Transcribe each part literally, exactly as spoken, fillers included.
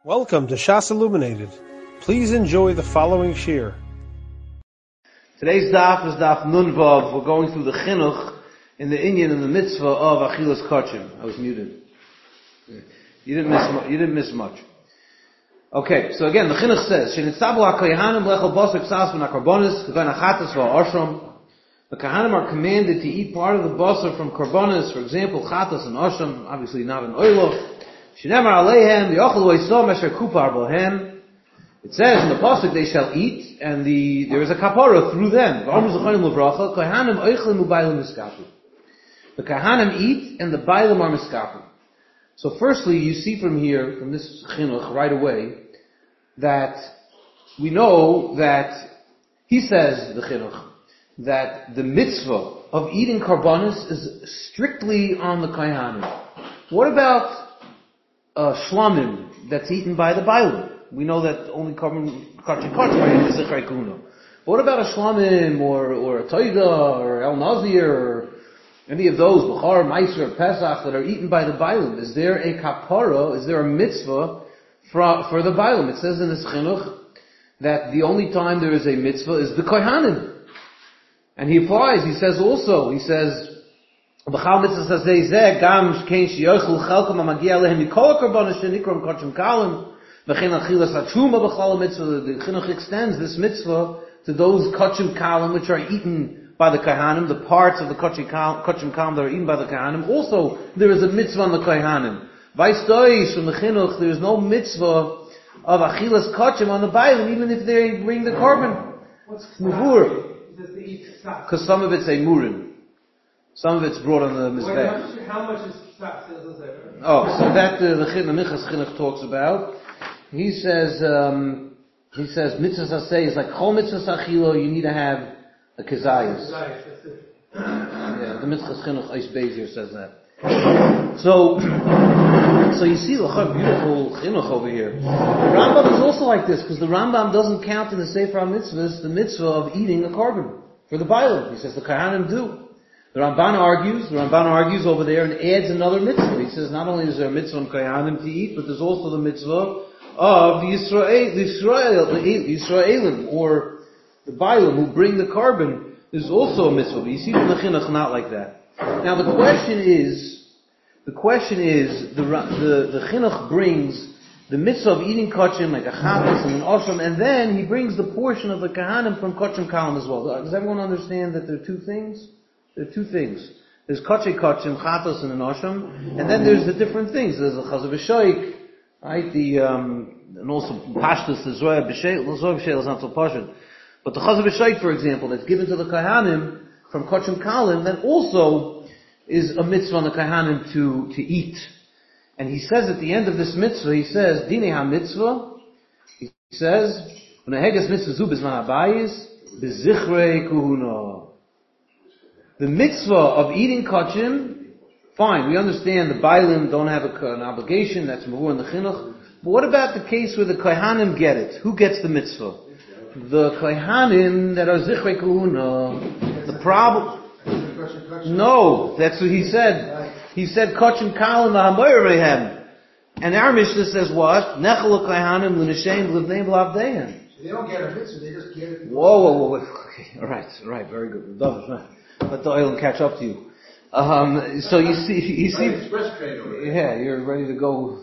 Welcome to Shas Illuminated. Please enjoy the following shir. Today's daf is daf Nun Vav. We're going through the chinuch in the inyan and the mitzvah of Achilas Kachim. I was muted. You didn't miss. You didn't miss much. Okay, so again, the chinuch says, "Shenitzabu haKohanim lechol basar ksas v'nakarbonis k'ven achatas v'ashram." The Kohanim are commanded to eat part of the basar from karbonis, for example, chatas and ashram. Obviously, not an oilo. Shneimar aleihem v'yochel v'yisom asher kupar bohem. It says in the pasuk they shall eat, and the there is a kapara through them. The Kohanim eat, and the Bailam are miskapu. So, firstly, you see from here, from this chinuch, right away, that we know that he says the chinuch that the mitzvah of eating karbonis is strictly on the Kohanim. What about uh, shlamim that's eaten by the Bailam? We know that only carbon kachim kachim are in the Zichrei Kahuna. But what about a shlamim or or a toida or el nazir or any of those b'char, meiser, pesach that are eaten by the Bailam? Is there a kapara? Is there a mitzvah for for the Bailam? It says in this chinuch that the only time there is a mitzvah is the Kohanim, and he applies. He says also. He says. B'chal mitzvah says zeh gam kein sheyochel chelkom amagia lehem mikol karbonos shenikram kachim kalim. The chinuch extends this mitzvah to those kachim kalim which are eaten by the Kohanim, the parts of the kachim kalim that are eaten by the Kohanim. Also, there is a mitzvah on the Kohanim. Vaistois from the chinuch, there is no mitzvah of achilas kachim on the Bailam, even if they bring the carbon. What's muvur? Because some of it's a murin. Some of it's brought on the mizbech. How much is ksaf? Oh, so that uh, the Minchas Chinuch talks about. He says, um, he says, mitzvah saseh is like chol mitzvah sachilo, you need to have a kezayis. Yeah, the Minchas Chinuch Eis Bezier says that. So, so you see the beautiful chinuch over here. The Rambam is also like this, because the Rambam doesn't count in the Sefer HaMitzvahs the mitzvah of eating a carbon for the Bailam. He says the Kohanim do. The Ramban argues, the Ramban argues over there and adds another mitzvah. He says not only is there a mitzvah on Kohanim to eat, but there's also the mitzvah of the Yisrael, the Israel, the Israelim, or the Bailam who bring the carbon. There's also a mitzvah. But you see from the chinuch not like that. Now the question is, the question is, the the, the chinuch brings the mitzvah of eating kachim like a chatas and an ashram, and then he brings the portion of the Kohanim from kachim kalim as well. Does everyone understand that there are two things? There are two things. There's kachim kachim, chatas and an ashram, and then there's the different things. There's the chazav v'shoik, right? The um, and also pashtus, the zoya b'sheil. The zoya b'sheil is not so pashut, but the chazav v'shoik, for example, that's given to the Kohanim from kachim kalim, that also is a mitzvah on the Kohanim to to eat. And he says at the end of this mitzvah, he says, Dinei ha-mitzvah, he says, V'neheges mitzvah zu b'zman habayis, b'zichrei kuhuna. The mitzvah of eating kachim, fine, we understand the Bailim don't have a, an obligation, that's mavur in the chinuch. But what about the case where the Kohanim get it? Who gets the mitzvah? The Kohanim that are zichrei kuhuna. The problem... No, that's what he said. He said, kachim kalim v'hamoyer rehem. And our Mishnah says what? Nechel Kohanim l'neshem l'vnei v'lavdehem. They don't get a mitzvah, they just get it. Whoa, whoa, whoa, whoa. Okay, alright, alright, very good. Let the oil catch up to you. Um, so you see, you see, yeah, you're ready to go.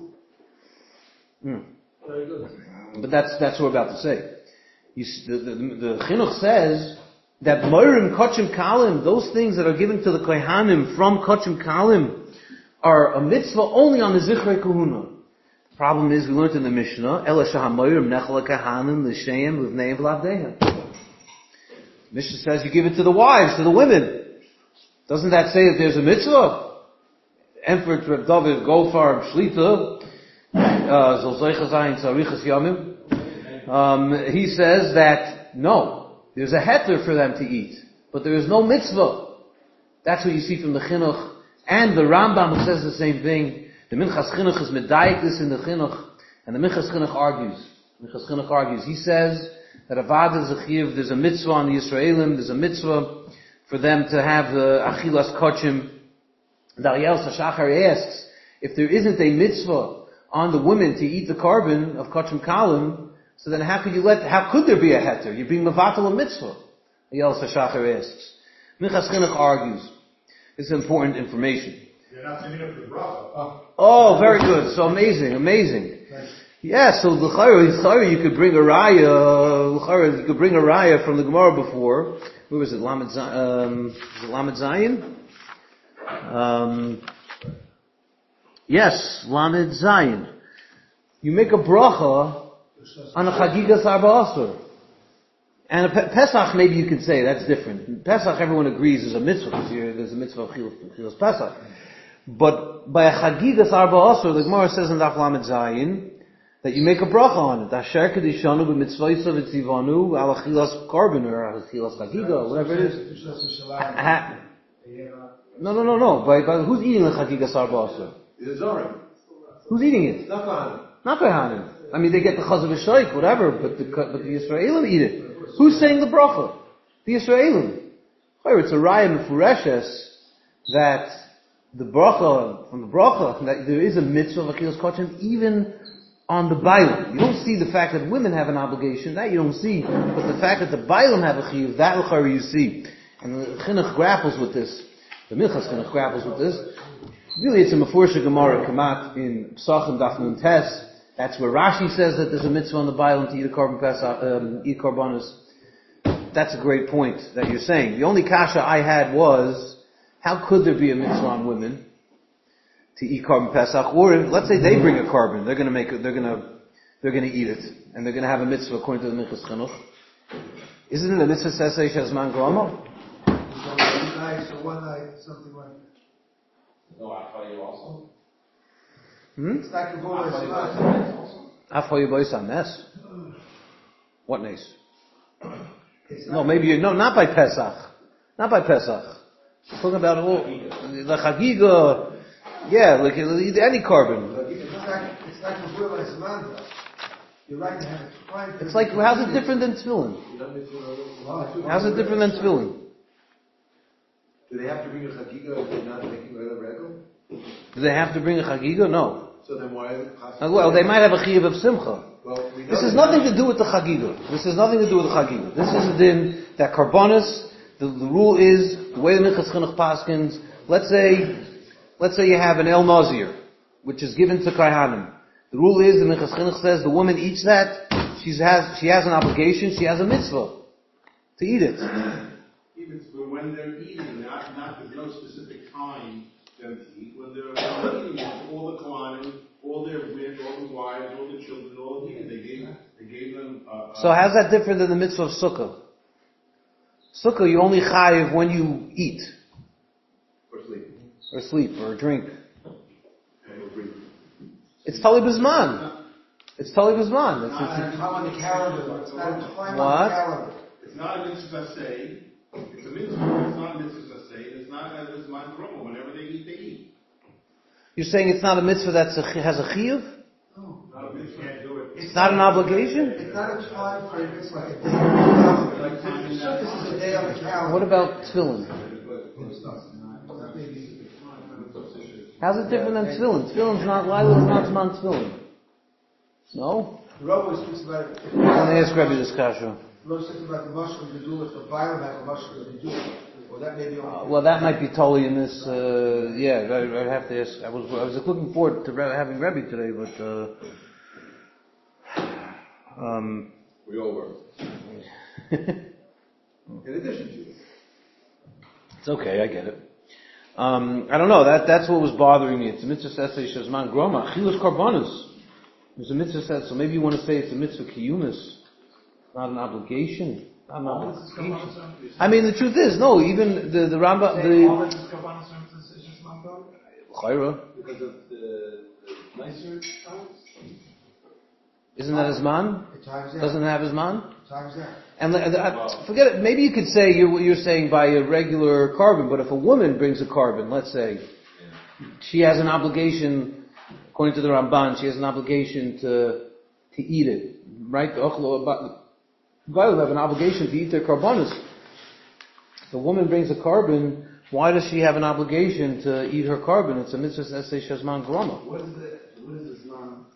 Mm. Very good. But that's that's what we're about to say. You, the, the, the chinuch says that moirim kachim kalim, those things that are given to the Kohanim from kachim kalim, are a mitzvah only on the zichrei kahuna. The problem is, we learned in the Mishnah, ela shahamoirim nechel kahanim l'sheim l'vnei v'lavdehem. Mishnah says you give it to the wives, to the women. Doesn't that say that there's a mitzvah? Emperor Reb David Gofar Shlita, Zolzeicha Zayin Tzarichas Yamim, um, he says that, no, there's a heter for them to eat, but there is no mitzvah. That's what you see from the chinuch, and the Rambam who says the same thing. The Minchas Chinuch is medayik this in the chinuch, and the Minchas Chinuch argues. Minchas Chinuch argues. He says that avad is a chiv, there's a mitzvah on the Yisraelim, there's a mitzvah for them to have the achilas kachim. Dariel Sashachar asks, if there isn't a mitzvah on the women to eat the carbon of Kachim Kalim, so then how could you let, how could there be a heter? You're being mevatel a mitzvah. Yel Sashachar asks. Minchas Chinuch argues. This is important information. You're not sending up the bracha. Oh, very good. So amazing, amazing. Yeah, so l'chayra, you could bring a raya, l'chayra, you could bring a raya from the Gemara before. Where was it? Lamed Zayin? Um, was it Lamed Zayin? Um, yes, Lamed Zayin. You make a bracha on a Chagigas Arba Asur. And a Pe- Pesach, maybe you could say, that's different. Pesach, everyone agrees, is a mitzvah, because there's a mitzvah of Chilas Pesach. But by a Chagigas Arba Asur, the Gemara says in Daf Lamed Zayin, that you make a bracha on it. Asher kedishanu b'mitzvaysa v'tzivanu al achilas carbon or al achilas chagiga, whatever it is. Ha- no, no, no, no. By, by, who's eating the chagiga sarba? It's Zorim. Who's eating it? Not Kohanim. Not Kohanim. I mean, they get the chaz of a shaykh, whatever, but the, but the Yisraelim eat it. Who's saying the bracha? The Yisraelim. It's a raya mefureshes that the bracha, from the bracha, that there is a mitzvah of achilas kachim, even on the Bailam. You don't see the fact that women have an obligation, that you don't see. But the fact that the Bailam have a chiyuv, that l'chari you see. And the Chinuch grapples with this. The Minchas Chinuch grapples with this. Really, it's a Mefursha Gemara Kamat in Psachim Daf Nun Tes. That's where Rashi says that there's a mitzvah on the Bailam to eat a carbon pesach, um, eat karbanos. That's a great point that you're saying. The only kasha I had was, how could there be a mitzvah on women to eat carbon pesach, or if, let's say they bring a carbon, they're going to make it, they're going to, they're going to eat it, and they're going to have a mitzvah according to the Minchas Chinuch. Isn't it a mitzvah sesei shazman grama? One night, so one night, something like that. No, I tell you also. Hmm? It's like a I voice. tell you also. Afal yibois ames. What nes? No, maybe you, no, not by Pesach, not by Pesach. We're talking about all the chagiga. Yeah, like any carbon. It's like, it's like a voice mantra. You're right to have it fine. It's like, how's it different than tefillin? How's it different than tefillin? Do they have to bring a chagiga if they're not making a regal? Do they have to bring a chagiga? No. So then why is it Uh, Well, they might have a chiyuv of simcha. Well, we know This has that- nothing to do with the chagiga. This has nothing to do with the chagiga. This is a din that karbonis, the, the rule is, the way the Minchas Chinuch paskins, let's say, let's say you have an El Nazir, which is given to Kaihanim. The rule is, the Minchas Chinuch says, the woman eats that, she has, she has an obligation, she has a mitzvah to eat it. Even so when they're eating, not, not there's no specific time for them to eat. When they're eating, it's all the Kohanim, all their women, all the wives, all the children, all eating. They gave, they gave them. Uh, uh, So how's that different than the mitzvah of sukkah? Sukkah, you only chayiv when you eat, Or sleep. or sleep, or drink. Or breathe. It's tali b'zman. It's tali b'zman. It's, It's it's, not on the calendar. It's not defined What? on the calendar. it's not a mitzvah say. It's a mitzvah. It's not a mitzvah say. It's not a mitzvah groma. Whenever they eat, they eat. you're saying it's not a mitzvah that has a chiyuv? No. Not a mitzvah. Can't do it. It's not an obligation? It's not a time frame. It's like a day on the calendar. Like this is a day on the calendar. What about tefillin? That may be- How's it different than tefillin? Tefillin's not, Lila is not man tefillin. No? The Rabbi speaks about it. I'm going to ask Rabbi this kasha. The Rabbi speaks about the mushroom to do it. The Bible have a mushroom to do it. Or that may be Uh, on. well, that might be totally in this, uh, yeah, I, I have to ask. I was, I was looking forward to Re- having Rebbe today, but, uh, um, We all were. In addition to it. it's okay, I get it. Um, I don't know, that, that's what was bothering me. It's a mitzvah says, Shazman Groma, Chilus Karbanos. There's a mitzvah says, so maybe you want to say it's a mitzvah kiyumis, not an obligation. Not an obligation. I mean, the truth is, no, even the, the Rambam, the, Chayra, Because of the, the nicer times? isn't that his man? It times that. Doesn't it have his man? Times that. And uh, uh, forget it. Maybe you could say you're, you're saying by a regular carbon, but if a woman brings a carbon, let's say, she has an obligation, according to the Ramban, she has an obligation to to eat it, right? The Bible have an obligation to eat their carbonas. If a woman brings a carbon, why does she have an obligation to eat her carbon? It's a mitzvah essay shazman grama. What is it? What is this non?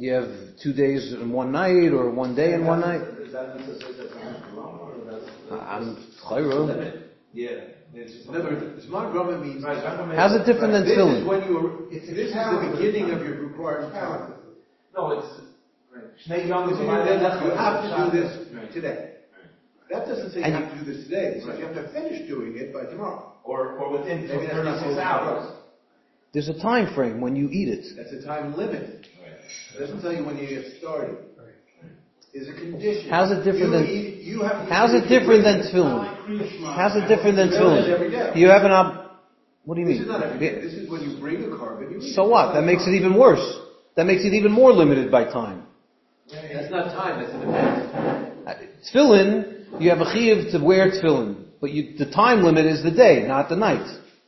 you have two days and one night, or one day and one night. Is that necessary that's not wrong, or that's... I'm chayro. Yeah. It's In other words, Zman Grama means. How's it different than This is tefillin? when you are, it's, this is the beginning of your required time. No, it's... Shnei Yom This is is your deadline. You have to do this Right. today. That doesn't say you And have to do this today. It says you have to finish doing it by tomorrow. Or, or within Maybe that's not thirty-six what hours. There's a time frame when you eat it. That's a time limit. It doesn't tell you when you get started. Is a condition. How's it different You than- eat- you have to How's eat it different than with- tefillin? How's it different than Tefillin is every tefillin? day. You have an ob. What do you This mean? is not every day. This is when you bring a carbon. You eat So it. what? That makes it even worse. That makes it even more limited by time. That's not time. That's an event. Uh, Tefillin, you have a chiyuv to wear tefillin, but you, the time limit is the day, not the night.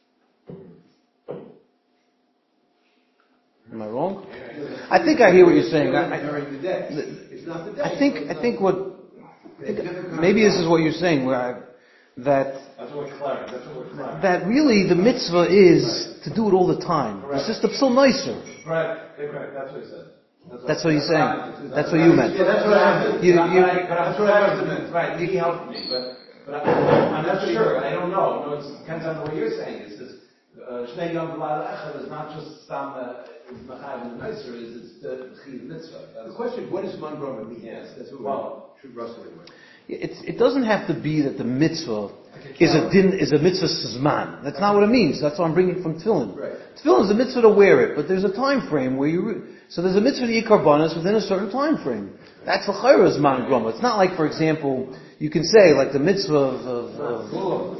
Am I wrong? I think I hear what you're saying. I, I, During the day. It's not the day. I think I think what I think, maybe this is what you're saying, where I, that That's what we're clear. That's what we're clear. that really the mitzvah is to do it all the time. It's just a psil nicer. Right, correct. That's what he said. That's what he's saying. That's what you meant. Yeah, that's what I meant. You, But you, I- but I'm That's what I trying meant. to- Right, he helped me, but, but I'm, I'm not sure, I don't know. No, it depends on what you're saying. It's this, uh, Shnei Yom V'Layla Echad is not just some, uh, is Machayev in the Meiser, is it's the Chiv Mitzvah. The That's question, what does man grama mean? Yes. That's what Well- we should wrestle with. It's, it doesn't have to be that the mitzvah is a din, is a mitzvah zman. That's not what it means. That's what I'm bringing from tefillin. Right. Tefillin is a mitzvah to wear it, but there's a time frame where you. Re- so there's a mitzvah to eat karbanos within a certain time frame. That's l'chayra zman grama. It's not like, for example, you can say like the mitzvah of of, of,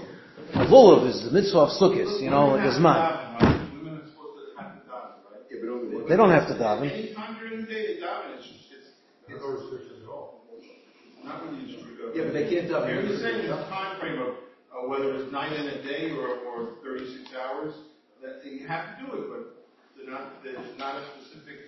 of lulav is the mitzvah of sukkot. You know, like a zman. Women are supposed to have to daven, right? Yeah, but only one. They don't have to daven. Any time during the day they daven, it's, it's, it's No restrictions at all. not really just. Yeah, but they can't daven. You're just saying the time frame of, uh, whether it's night and a day or, or thirty-six hours, that you have to do it, but they're not, there's not a specific.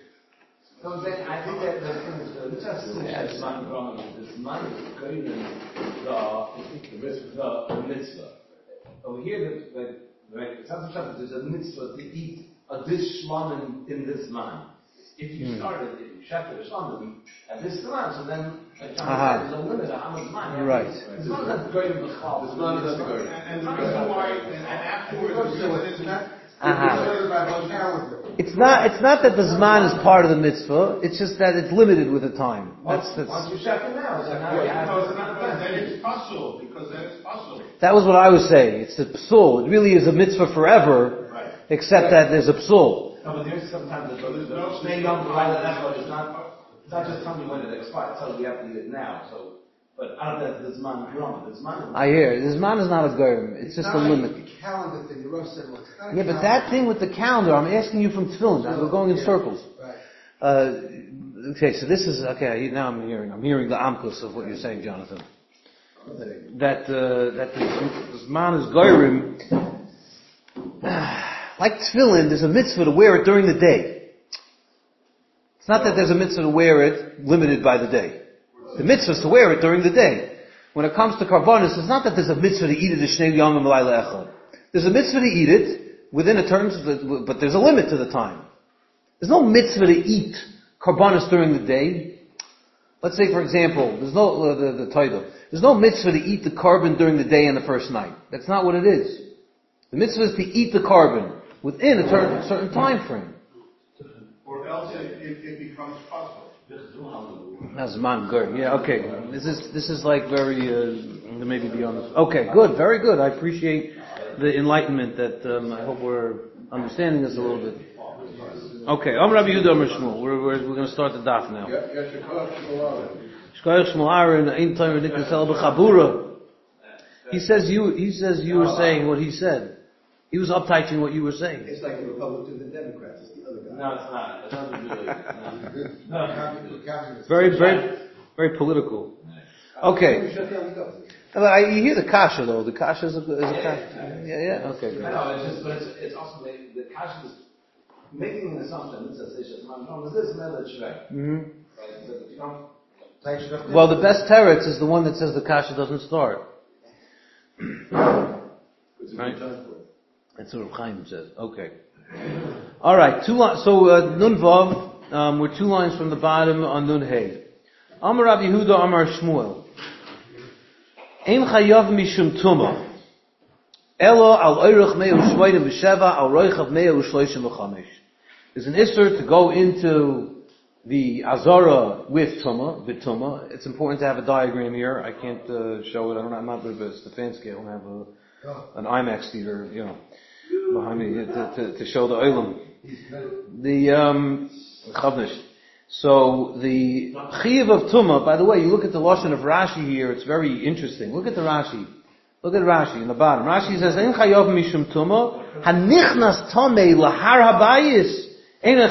So then, I think that the thing is, uh, let's just say that man grama, this man is going in the, the mitzvah, the mitzvah. Over here, that, that, right, it's not just there's a mitzvah to eat a dish shmanim in this man. If you started, if you shut the shmanim at this time, so then, like John Aha. said, there's a limit of how much man. Right. It's not that going in the chal. It's not that going. And, and the reason why, and, and afterwards, it's not, Aha. It's about the calendar. It's not. It's not that the zman is part of the mitzvah. It's just that it's limited with the time. That's Once, that's. once you shut it now, so now you have no, to it's not, but then it's puzzle, because then it's puzzle. That was what I was saying. It's the psul. It really is a mitzvah forever, Right. except that there's a psul. No, but there's sometimes the, there's the, no- Shnei Yom V'Layla Echad is not, it's not just telling you when it expires, it's telling you have to eat it now, so, but I don't know if the Zman Grama, the Zman. I hear. The zman is not a germ. It's just a limit. It's not a calendar thing, the Rosh said, well, it's not a Yeah, but calendar. that thing with the calendar, I'm asking you from tefillin. We're going in Yeah. circles. Right. Uh, okay, so this is okay. Now I'm hearing. I'm hearing the amkus of what you're saying, Jonathan. That uh, that the zman is goyrim. Like tefillin, there's a mitzvah to wear it during the day. It's not that there's a mitzvah to wear it limited by the day. The mitzvah is to wear it during the day. When it comes to karbonis, it's not that there's a mitzvah to eat it as shnei yom and l'ayla echad. There's a mitzvah to eat it within a terms, but there's a limit to the time. There's no mitzvah to eat karbonis during the day. Let's say, for example, there's no uh, the, the title. There's no mitzvah to eat the carbon during the day and the first night. That's not what it is. The mitzvah is to eat the carbon within a ter- certain time frame. Or else it, it, it becomes puzzle. That's man good. Yeah, okay. This is this is like very uh, maybe beyond this. Okay, good, very good. I appreciate the enlightenment. That um, I hope we're understanding this a little bit. Okay, Am Rabbi Yehuda Amar Shmuel. We're we're, we're going to start the daf now. Shkoyach Shmuel Aaron Ein Tamer Niknas El B'Chabura. He says you. He says you were saying what he said. He was uptighting what you were saying. It's like the Republicans and Democrats. It's the other guy. No, it's not, it doesn't really, no. Calendar- calendar. Very very very political. Okay. Shut down the government. I, you hear the kasha though. The kasha is a, is a kasha. Yeah, yeah. Okay. I Good. know, it's just, but it's, it's also, the, the Kasha is making an assumption, it says, it's just, man, no, is this another shvek? Mm-hmm. Right, so if you don't, Well, the best teretz is the one that says the kasha doesn't start. It's a Right. good time for it. That's what Reb Chaim says. Okay. All right. Two. Li- so uh, Nun Vav. Um, we're two lines from the bottom on Nun Hey. Amar Rav Yehuda Amar Shmuel. Ein chayav mishum tuma. Elo al oirach mea u'shmoyim v'sheva al roichav mea u'shloishim v'chamesh. There's an isser to go into the Azara with Tuma, with Tuma. It's important to have a diagram here. I can't uh, show it. I don't have, I'm not with the Stefanski. I don't have a, an IMAX theater, you know, behind me to, to, to show the Olam. The, um, Chavnish. So, the Chiyav of Tuma, by the way, you look at the Lashon of Rashi here, it's very interesting. Look at the Rashi. Look at Rashi in the bottom. Rashi says, Ein chayav mishum Tuma, hanichnas tomei lahar habayis. I don't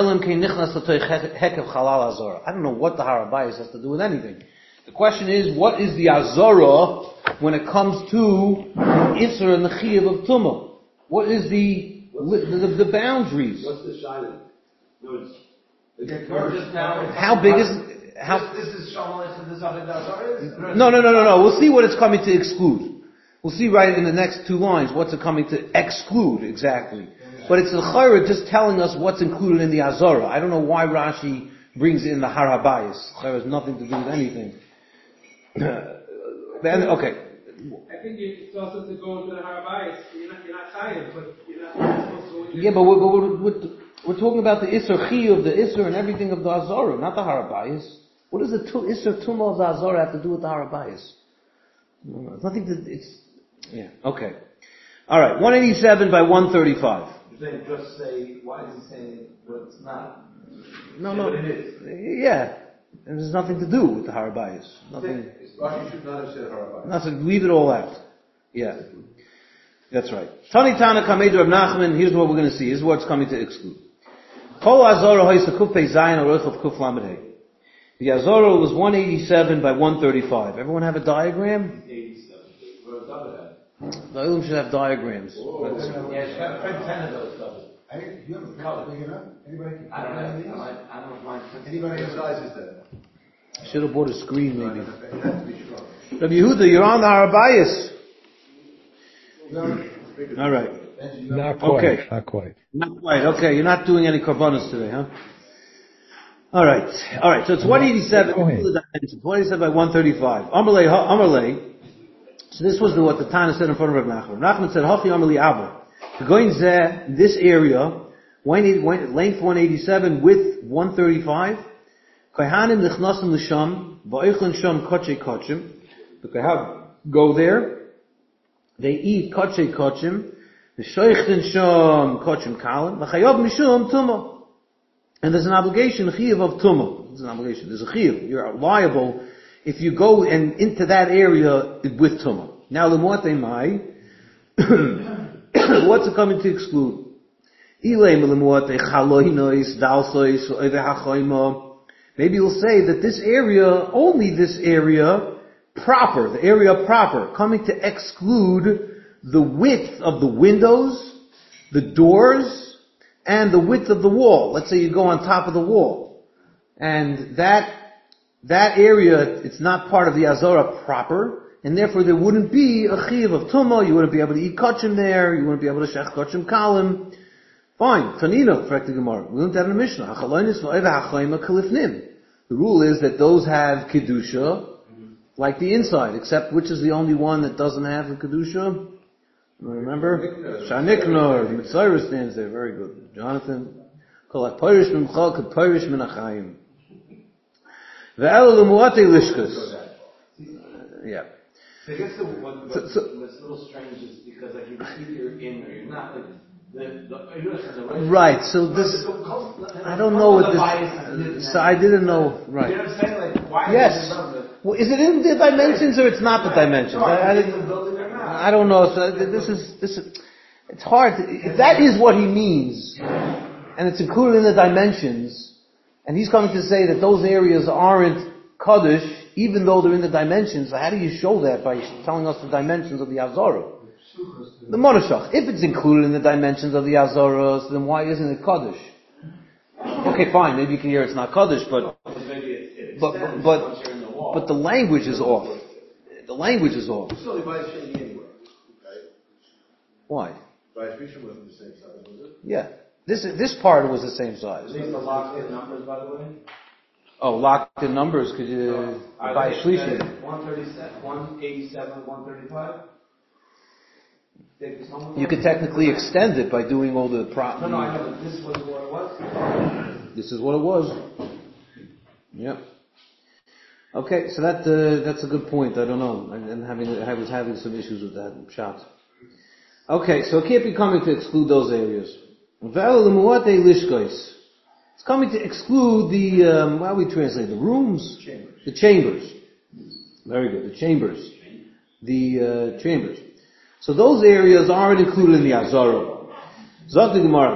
know what the Har HaBayis has to do with anything. The question is, what is the Azara when it comes to Isra and the Chiyav of Tumah? What is the the, the, the boundaries? What's the Shiloh? No, it's how big is how? This is Shamalach and this other Azara is? No, no, no, no, no. We'll see what it's coming to exclude. We'll see right in the next two lines what's it coming to exclude exactly. But it's the Chayra just telling us what's included in the Azara. I don't know why Rashi brings in the Har HaBayis. Chayra has nothing to do with anything. Then, okay. I think it's also to go into the Har HaBayis. You're not, you're not tired, but you're not supposed to go into Yeah, but we're, we're, we're, we're talking about the Isser Chiyuv, the Isser and everything of the Azara, not the Har HaBayis. What does the tu, Isser Tumah of the Azara have to do with the Har HaBayis? No, it's nothing to, it's, yeah, okay. Alright, one eighty-seven by one thirty-five. Then just say, why is he saying what it's not? No, Yeah, no. but it is. Yeah. And there's nothing to do with the Har HaBayis. Nothing. Rashi should not have said Har HaBayis. Nothing. Leave it all out. Yeah. That's right. Tani Tana Kamed Rav Nachman, here's what we're going to see. Here's what's coming to exclude. Kol Azara Hoysa Kuf Pei Zayin Aroch of Kuf Lamed Hey. The Azara was one eighty-seven by one thirty-five. Everyone have a diagram? eighty-seven. Where's the other The Olim should have diagrams. Let's see. Yeah, you got print ten of those covers. Hey, you have a color big enough? Anybody can I don't print one of know. these? I might, I don't mind. Anybody who sizes that? Should have bought a screen maybe. It has to be strong. Rabbi Yehuda, you're on the Har HaBayis. All right. Not quite. Okay. Not quite. Not quite. Okay, you're not doing any karbanos today, huh? All right. All right. So it's one eighty-seven. Go ahead. one eighty-seven by one thirty-five. Amalei, Amalei. So this was the, what the Tana said in front of Rav Nachman. Rav Nachman said, Hachi Amalei Abba. To go in Zeh, this area, length one eighty-seven, width one thirty-five. Kohanim nichnasim l'sham, ba'ichlin sham koche kochim. The Kohanim go there. They eat koche kochim. The shoichtin sham kochim kalim. L'chayav mishum tumah. And there's an obligation, a chiyuv of tumah. There's an obligation. There's a chiyuv. You're liable if you go and into that area with tumah. Now, l'moatei mai. What's it coming to exclude? Maybe you'll say that this area, only this area proper, the area proper, coming to exclude the width of the windows, the doors, and the width of the wall. Let's say you go on top of the wall. And that, that area, it's not part of the Azara proper, and therefore there wouldn't be a chiv of tumah, you wouldn't be able to eat kachim there, you wouldn't be able to shech kachim kalim. Fine. Tanina, correct the Gemara. We learned that in the Mishnah. The rule is that those have kedusha, like the inside, except which is the only one that doesn't have the kedusha? Remember? Shaniknor. Mitzayra stands there. Very good. Jonathan. Kol ha'porish mimcha k'porish min ha'chaim. Ve'elu l'muatei lishkas. Yeah. So I guess the, what, what, So- so- what's a little strange is because like you either in or you're not. Like the the Ayurveda has a right. Right, so this, I don't know what this, so I didn't know, You right. know what I'm saying? Like why? Yes. Is it above the, Well, is it in the dimensions or it's not the dimensions? No, I, I, it's in the didn't- building or not. I don't know, so this is, this is, it's hard, to, if that is what he means, and it's included in the dimensions, and he's coming to say that those areas aren't Kaddish, even though they're in the dimensions, how do you show that by telling us the dimensions of the Azara? The Monashach. If it's included in the dimensions of the Azaras, then why isn't it Kaddish? Okay, fine, maybe you can hear it's not Kaddish, but, Because maybe it, it but, extends but, once you're in the wall. but the language is off. The language is off. It's only by Sheni anyway. Right? Why? By Rishon wasn't the same size, was it? Yeah. This this part was the same size. These are locked in numbers, by the way. Oh, locked in numbers. Could you Are buy they shlishi? one thirty-seven, one eighty-seven, one thirty-five? Take this home with You us? could technically extend it by doing all the pro. No, no, I know, but this was what it was. This is what it was. Yep. Okay, so that uh, that's a good point. I don't know. I, I'm having I was having some issues with that shot. Okay, so it can't be coming to exclude those areas. It's coming to exclude the um, how do we translate the rooms, chambers. The chambers. Very good. The chambers, the uh, chambers. So those areas aren't included in the Azara. Zok the Gemara,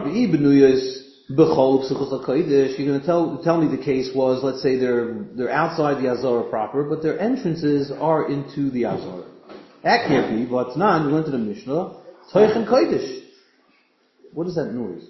you're going to tell tell me the case was, let's say they're they're outside the Azara proper, but their entrances are into the Azara. That can't be. But now you went to the Mishnah. Toich Kodesh. What is that noise?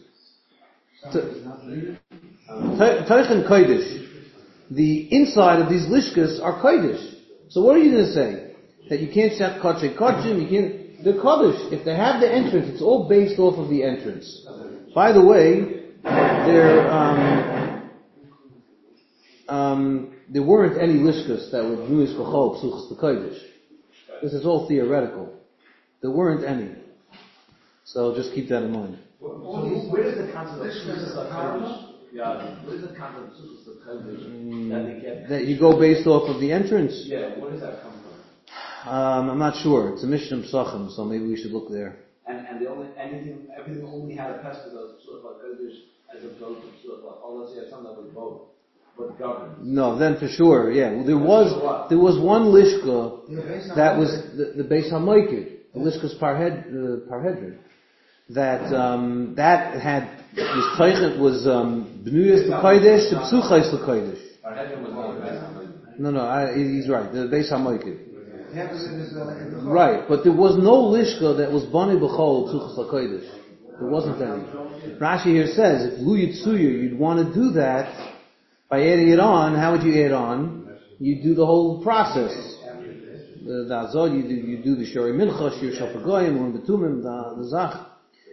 Toich Kodesh. The inside of these lishkas are Kodesh. So what are you going to say? That you can't shech kachay kachim, you can't. They're Kodesh. If they have the entrance, it's all based off of the entrance. By the way, there um, um, there weren't any lishkas that were B'nuyos B'chol Psuchos L'Kodesh. This is all theoretical. There weren't any. So just keep that in mind. All these, where does the concept of Psuchos L'Kodesh? Yeah, where does the concept of Psuchos L'Kodesh that they get? That you go based off of the entrance? Yeah, where does that come from? Um, I'm not sure. It's a Mishnah Psachim, so maybe we should look there. And and the only anything everything only had a pesach of Psuchos L'Kodesh as opposed to Psuchos L'Kodesh. Unless you have something that was both, but governs. No, then for sure, yeah. Well, there was there was one lishka that was the, the Beis HaMoikid, the lishkas Parhed, uh, Parhedrin, that um, that had this Teichet was um, B'nuyos L'Kodesh to Psuchos L'Kodesh. Parhedrin was not the best. No, no, I, he's right. The Beis HaMoikid. Right, but there was no lishka that was bani b'chol Psuchos L'Kodesh. There wasn't any. Rashi here says, if lu yitzuya, you'd want to do that by adding it on. How would you add on? You do the whole process. The, the azod, you do, you do the shori mincha, shir shofar goyim, or betumim, the, the zach.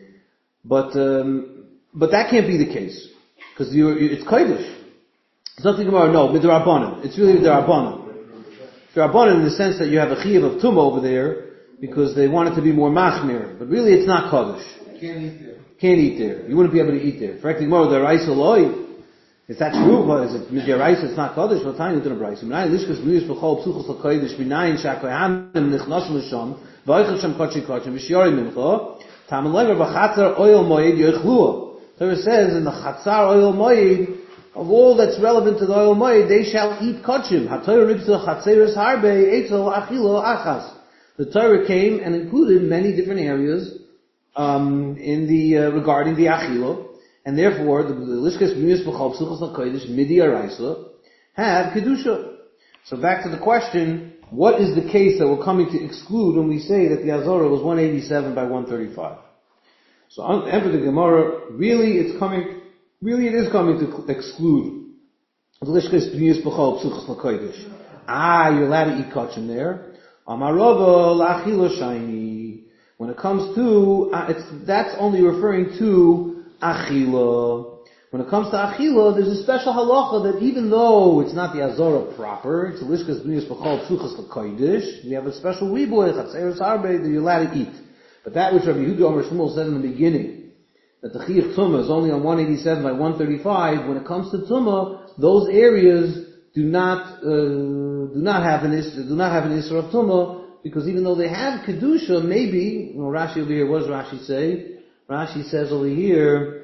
But um, but that can't be the case because you it's kodesh. It's nothing about no midrabanan. It's really midrabanan. Midrabanan in the sense that you have a chiyuv of tumah over there because they want it to be more machmir, but really it's not kodesh. Can't eat there. Can't eat there. You wouldn't be able to eat there. Frankly, more the rice loy. Is that true? What is it? Midrabanan, it's not kodesh. What time you doing a rice? Minayin lishkas b'nuyos b'chol psuchos l'kodesh minayin shakohanim nichnasim l'sham v'oichel sham kotchi kotchim v'shiyori mincha tamen lever b'chatzar oil moed yoichlua. Torah says in the chatzar oil moed, of all that's relevant to the oil moed, they shall eat kotchim. HaTorah ribsa chatzeres harbe etzel achilo achas. The Torah came and included many different areas um, in the uh, regarding the achilo, and therefore the lishkas b'nuyos b'chol psuchos l'kodesh midi araisa have kedusha. So back to the question: what is the case that we're coming to exclude when we say that the Azara was one eighty-seven by one thirty-five? So enter the Gemara. Really, it's coming. Really, it is coming to exclude the lishkas b'nuyos b'chol psuchos l'kodesh. Ah, you're allowed to eat kachim there. Amarava la'achilo shayni. When it comes to, uh, it's that's only referring to achila. When it comes to achila, there's a special halacha that even though it's not the Azara proper, it's the lishkas b'nuyos b'chol psuchos l'kodesh, we have a special riboy chatzeres harbe that you're allowed to eat. But that which Rabbi Yehuda Omer Shmuel said in the beginning, that the chiyuv tumah is only on one eighty-seven by one thirty-five. When it comes to tumah, those areas do not uh, do not have an is, do not have an isra of tumah because even though they have kedusha, maybe you know, Rashi over here. What does Rashi say? Rashi says over here,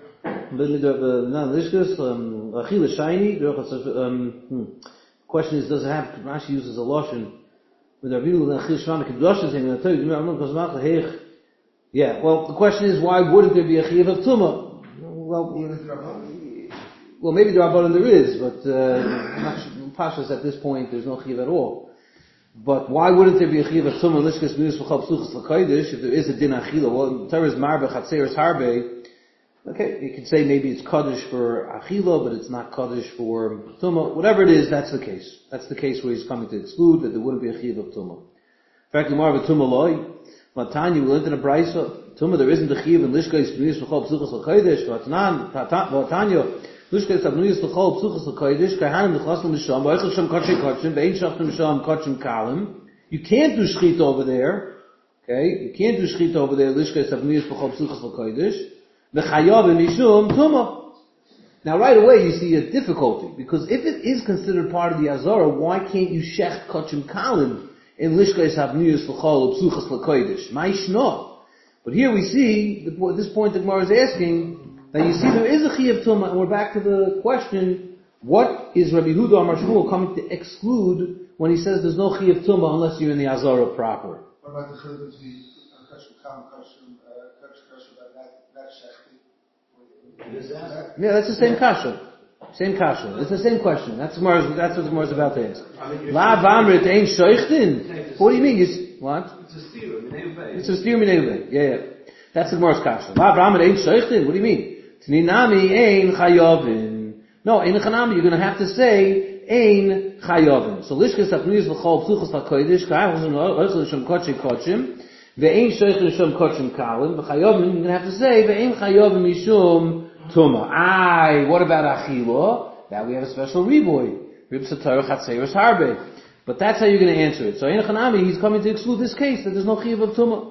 um, question is, does it have? Rashi uses a lashon with Rabbi. Yeah, well, the question is, why wouldn't there be a chiyuv of tumah? Well, well, maybe the Rabbanan there is, but uh, Pashas at this point there's no chiyuv at all. But why wouldn't there be a chiyuv of tumah lishkas b'nuyos b'chol psuchos l'kodesh if there is a din achila? Well, Torah is marbe chatzeres harbe. Okay, you could say maybe it's kaddish for achila, but it's not kaddish for tumah. Whatever it is, that's the case. That's the case where he's coming to exclude that there wouldn't be a chiyuv of tumah. In fact, the marbe tumah loy. Matanya, we learned in a brayso. Tuma, there isn't a chiv in Lishkais B'niyas L'chol P'suchas L'kodesh, V'atanan, V'atanya, Lishkais B'niyas L'chol P'suchas L'kodesh, Kaihanim L'chlaslim Misham, V'aychel Shem Kotchim Kotchim, V'ein Shachtim Misham Kotchim Kalim. You can't do Shchita over there. Okay? You can't do Shchita over there, Lishkais B'niyas L'chol P'suchas L'kodesh. V'chayavim Mishum Tuma. Now right away you see a difficulty, because if it is considered part of the Azara, why can't you Shech Kotchim Kalim in Lishkais B'niyas L'chol P'suchas L'kodesh? Ma'ishno. But here we see, at this point the Gemara is asking, that you see there is a Chi of Tumah, and we're back to the question, what is Rabbi Yehuda Amar Shmuel coming to exclude when he says there's no Chi of Tumah unless you're in the Azara proper? What about the chiluk between Kashim Kam, Kashim, Kashim, that, that Shechti? Yeah, that's the same kasha. Same kasha. It's the same question. That's, Gemara, that's what the Gemara is about to ask. La v'amrit ein shoichtin. What do you mean? You, what? It's a steer, minei It's a steer minei. Yeah, yeah. That's the Gemara's kasha. La v'amrit ein shoichtin. What do you mean? Tninami ein chayovin. No, ein chanami. You're going to have to say ein chayovin. So lishkas apniyas v'chol p'suchas l'kodesh ka'ayim oichel l'shem kotchim kotchim ve'ein shoichtin l'shem kotchim kalim v'chayovin. You're going to have to say ve'ein chayovin mishum tuma. Aye, what about achila? Now we have a special riboy. Rib satar chatzeres harbe. But that's how you're going to answer it. So in Chanami, he's coming to exclude this case that there's no chiyuv of tuma.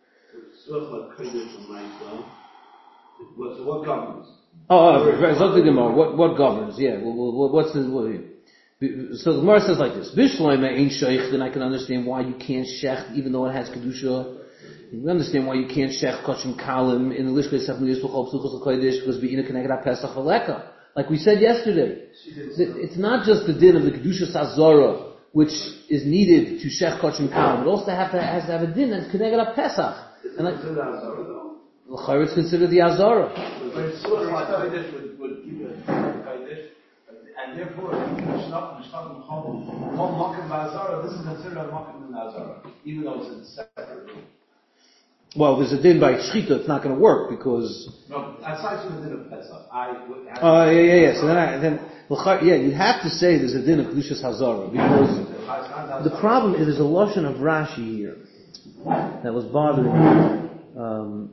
So what governs? Oh, oh what what governs? Yeah. What, what's the what, so the Gemara says like this: Bishloime ain't sheich. Then I can understand why you can't shech, even though it has kedusha. You understand why you can't shech kachim kalim in the lishkei sefniyus b'chol psuchos l'kodesh because beina connected pesach v'leka. Like we said yesterday, it's not just the din of the kedusha sazora which is needed to shech kachim kalim, but also have to has to have a din that's connected pesach. And like l'chayr it's considered the azara. But it's sort of like kodesh would would give it kodesh, and therefore mishnah mishnah mechol one makom b'azara. This is considered a makom in azara, even though it's in separate room. Well, there's a din by shchita, it's not going to work because. No, aside from the din of Pesach, I. Oh uh, yeah, yeah, yeah. So then, I, then, yeah, you have to say there's a din of kedushas hazara because the problem is there's a lashon of Rashi here that was bothering me. Um,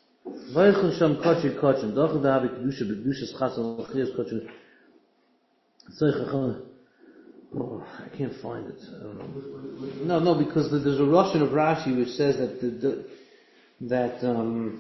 Oh, I can't find it. Um, no, no, because there's a lashon of Rashi which says that the, the that um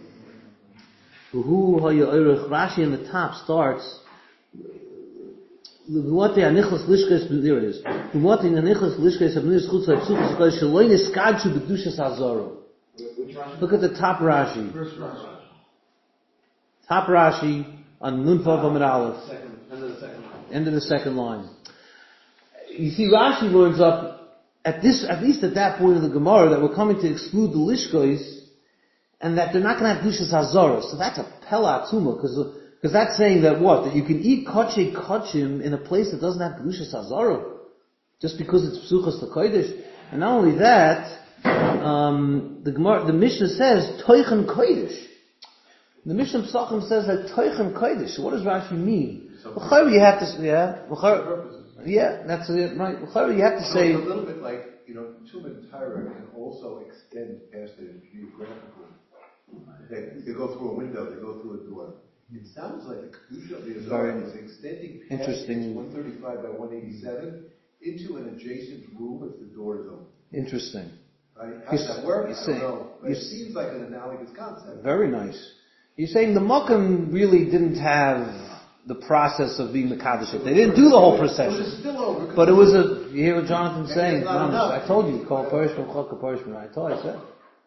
Rashi in the top starts what the anichlas lishkes there it is what the anichlas lishkes abnus chutz psuchos because shaloi niskadchu bedushas hazara. Look at the top Rashi. First Rashi. Top Rashi on Nun Vav Amud Aleph. End of the second line. End of the second line. You see, Rashi learns up at this, at least at that point in the Gemara, that we're coming to exclude the lishkos, and that they're not going to have dushas hazara. So that's a pella atuma, because because that's saying that what that you can eat kotche kotchim in a place that doesn't have dushas hazara, just because it's psuchas l'kodesh. And not only that, um, the Gemara, the Mishnah says toichen kodesh. The Mishnah Pesachim says that toichen kodesh. What does Rashi mean? Well, you have to, yeah. Yeah, that's it, right. You have to say. It's a little bit like, you know, Tumah Torah can also extend past the geographical. They, they go through a window, they go through a door. It sounds like the Kedusha of the Azara is extending past interesting. one thirty-five by one eighty-seven into an adjacent room if the door is open. Interesting. Right? How does that work? I don't saying, know. But it seems like an analogous concept. Very nice. You're saying the Mokum really didn't have the process of being the Kaddish. They didn't do the whole procession. It was a spillover. But it was a, you hear what Jonathan's saying? Not Mamish, I told you, call Parishman, call Parishman. I told you, I said.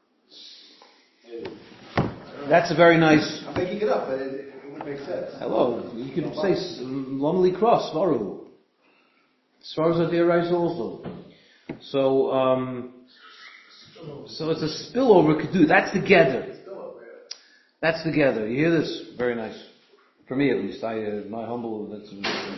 That's a very nice. I'm making it up, but it, it would make sense. Hello, you could say Lomeli Cross, Svaru. Svarus are dear rice also. So, um, so it's a spillover could do. That's together. That's together. You hear this? Very nice. For me, at least, I, uh, my humble, that's,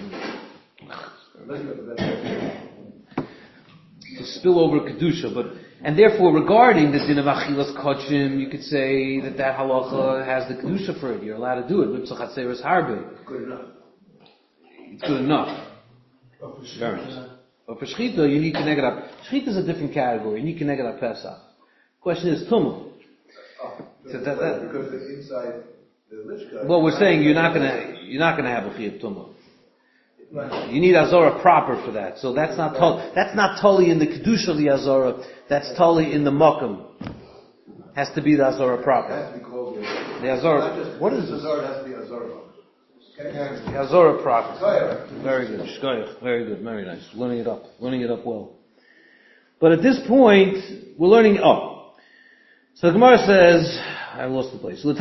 it's a spillover kedusha, but, and therefore regarding the din of achilas kochim, you could say that that halacha has the kedusha for it. You're allowed to do it. Ripsach hatzeres harbe. Good enough. It's good enough. Very nice. But for shchita, you need to neged up. Shchita is a different category. You need to neged up Pesach. Question is tumah. So that- that- Because the inside, the lishka. Well, we're saying you're not gonna, you're not gonna have a chiyuv tumah. You need Azorah proper for that. So that's not totally, that's not totally in the kedusha of the Azorah. That's totally in the makom. Has to be the Azorah It proper. has to be called the Azorah. The Azorah. Not just- What is this? Azorah? It has to be Azorah. Okay? The Azorah proper. Shkoyach. Very good. Shkoyach. Very good. Very nice. Learning it up. Learning it up well. But at this point, we're learning up. So the Gemara says, I lost the place.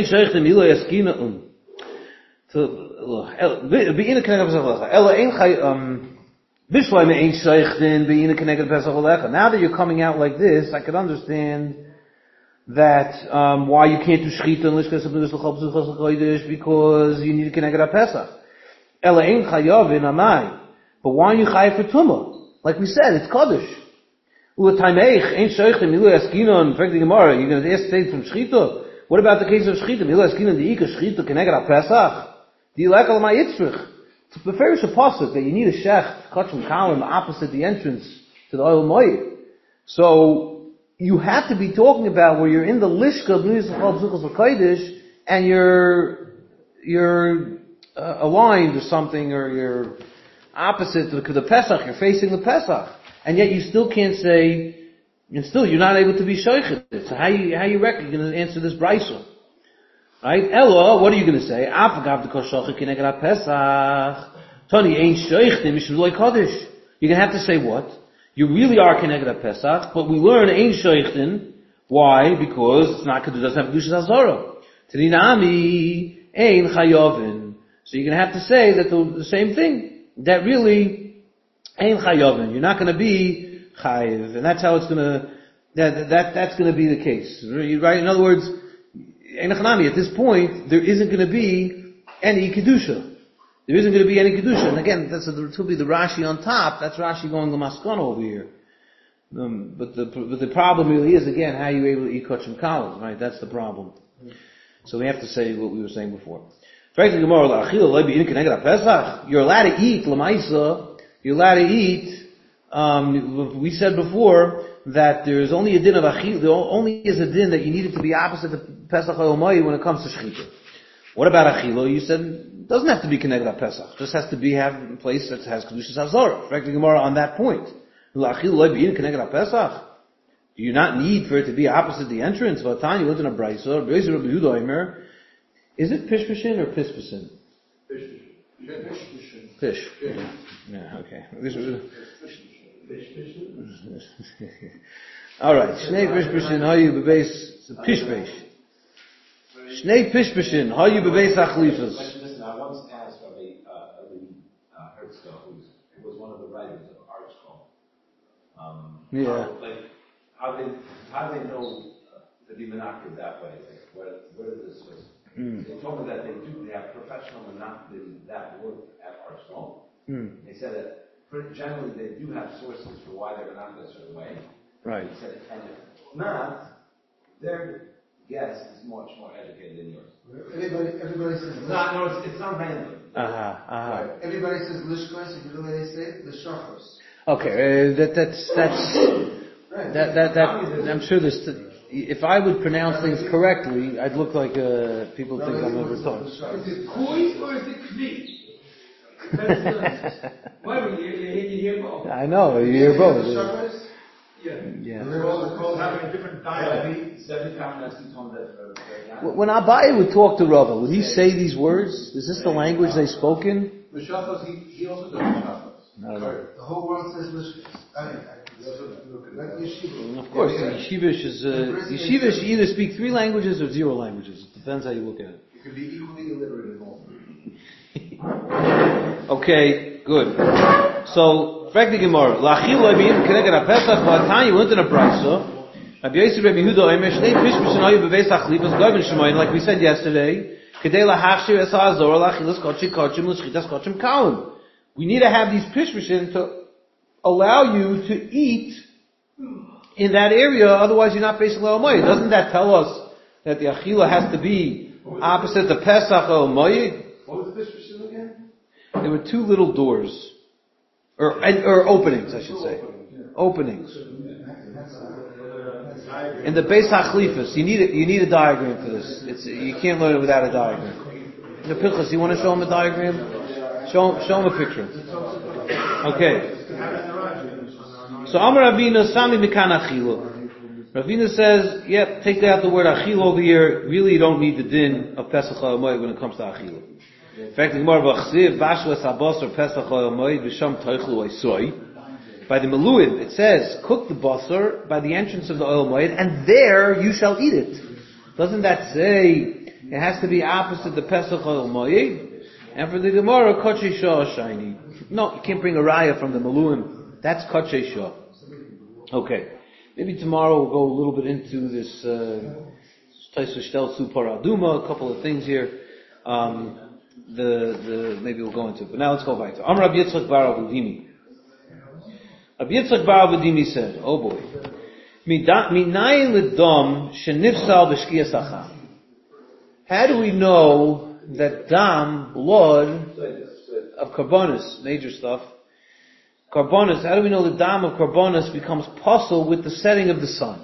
So, be'ina keneged pesach lecha. Ela ein chay, um, bishloim ein sheichten be'ina keneged pesach lecha. Now that you're coming out like this, I could understand that, um, why you can't do shchita and lishkas abnus l'chol b'zuchos l'chodesh because you need to keneged pesach. Ela ein chayavin amai. But why are you chayav for tumah? Like we said, it's kodesh. U'ataymeich ein sheichten milu yaskinon. In fact, the Gemara, you're going to ask state from shchita. What about the case of shchita? Milu yaskinon di'ika shchita keneged pesach. Do you like all my yitzrich? It's a very pasuk that you need a shech, kachim kalim, opposite the entrance to the oil moed. So, you have to be talking about where you're in the lishka of Bnei Yisrael B'zuchos L'Kodesh, and you're, you're, uh, aligned or something, or you're opposite to the Pesach, you're facing the Pesach. And yet you still can't say, and still you're not able to be shoichet. So how you, how you reckon you're going to answer this brisa? Right? Ella, what are you going to say? Afagav de koshoche kineged Pesach. Tony ain't shoichtim mishum loy kodesh. You're going to have to say what? You really are kineged Pesach, but we learn ain't shoichtim. Why? Because it's not, it doesn't have kedushas hazorah. Trinami ein chayovin. So you're going to have to say that the, the same thing. That really ain't chayovin. You're not going to be chayiv, and that's how it's going to. That that that's going to be the case, right? In other words. At this point, there isn't going to be any kedusha. There isn't going to be any kedusha. And again, that's a, to be the Rashi on top. That's Rashi going to Maskana over here. Um, but the but the problem really is again how you're able to eat kachim kalim, right? That's the problem. So we have to say what we were saying before. You're allowed to eat lamaisa. You're allowed to eat. Um, we said before that there is only a din of achil. There only is a din that you need it to be opposite the Pesach HaOmayim when it comes to shechita. What about achilo? You said it doesn't have to be keneged Pesach. It just has to be have a place that has kedushas hazorah. In fact, the Gemara on that point. L'achilo loy bein keneged Pesach. Do you not need for it to be opposite the entrance? V'atani went in a brayso. Brayso Rabbi Yehuda Omer. Is it pishpashin or pispashin? Pishpashin. Pish. Yeah. Yeah. Okay. All right. Shnei pishpashin hayu bebeis pishpesh. Shnei pishpashin hayu bebeis achlifas. Listen, I once asked Rabbi uh, uh, Herzko, who was one of the writers of ArtScroll, um, Yeah. how, like how they how they know to be menached that way. Like where where this was. Mm. They told me that they do. They have professional menached that work at ArtScroll. Mm. They said that. Generally, they do have sources for why they're not a certain way. Right. He said, and if not, their guess is much more educated than yours. Everybody, everybody says It's not, no, it's, it's not random. Uh huh. Uh huh. Everybody says lishkos. If you know what they say, the shachos. Okay. Uh, that that's that's Right. that that that. I'm sure there's. If I would pronounce things correctly, I'd look like uh, people think I'm overtaught. Is it koi or is it kvi? Whatever, you, you, you hear both. I know you hear both. Yeah. Yeah. They're all called having a different dialect. Seventy comments he told that for for- When Abaye would talk to Rava, would he say these words? Is this the language they spoke in? The shachos, he, he also does shachos. I don't know. The whole world says lishkos. I mean, He also does look at like that. yeshiva. Of course, yeshivish is uh, yeshivish. You either speak three languages or zero languages. It depends how you look at it. You can be equally illiterate in all. Okay, good. So, Frekti Gemara, Lachil loy bein keneged Pesach v'atani went in a brayso. Rabbi Yosef Rabbi Yehuda Omer shnei pishpashin hayu bebeis achlifas goyim shemayim, like we said yesterday. Kedei lahachshir es ha'azor lachilas kochim kochim l'shchitas kochim kalim. We need to have these pishpashin to allow you to eat in that area, otherwise you're not facing Leil Moed. Doesn't that tell us that the achila has to be opposite the Pesach Leil Moed? What was this for again? There were two little doors. Or, and, or openings, I should say. Openings. In the Beis HaChlifas, you need a, you need a diagram for this. It's, you can't learn it without a diagram. The Pinchas, you want to show him a diagram? Show him, show him a picture. Okay. So Amar Ravina Sami Mikan Achilo. Ravina says, yep, take out the word Achilo over here. Really, you don't need the din of Pesach HaMoed when it comes to Achilo. In fact, the Gemara V'chsiv Bashlas Habos or Pesach HaMoed V'sham Toichlu Oisoi. By the Meluim, it says, cook the basar by the entrance of the oil moed, and there you shall eat it. Doesn't that say it has to be opposite the Pesach oil moed? And for the Gemara, Kochei Shah shiny. No, you can't bring a raya from the Meluim. That's Kochei Shah. Okay. Maybe tomorrow we'll go a little bit into this, Taisa Shtel Su Paraduma, a couple of things here. Um, the, the, maybe we'll go into it. But now let's go back to Amr Rabbi Yitzchak bar Avudimi. Rabbi Yitzchak bar Avudimi said, oh boy, Minayin l'dom shenifsal b'shkiyas acham. How do we know that dam, blood of karbonis, major stuff, karbonis, how do we know the dam of karbonis becomes possible with the setting of the sun?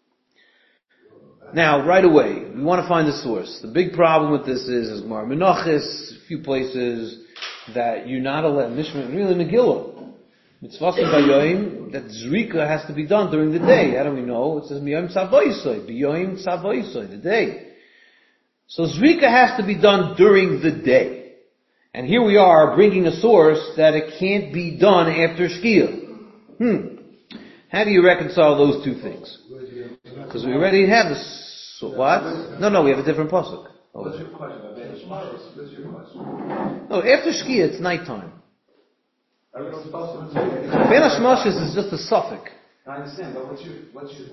Now, right away, we want to find the source. The big problem with this is, is Gemara Menachos, a few places that you're not allowed, Mishmah, really Megillah. Mitzvasim Bayoim, that Zrika has to be done during the day. How do we know? It says Miyoim Tzavoisoi, Biyoim Tzavoisoi, the day. So Zrika has to be done during the day. And here we are bringing a source that it can't be done after Shkia. Hmm. How do you reconcile those two things? Because we already have this. So what? No, no, we have a different pasuk. Oh. What's your question? What's your question? No, after Shkia it's nighttime. Ben Hashmashis is just a suffix. I understand, but what's your, what's your,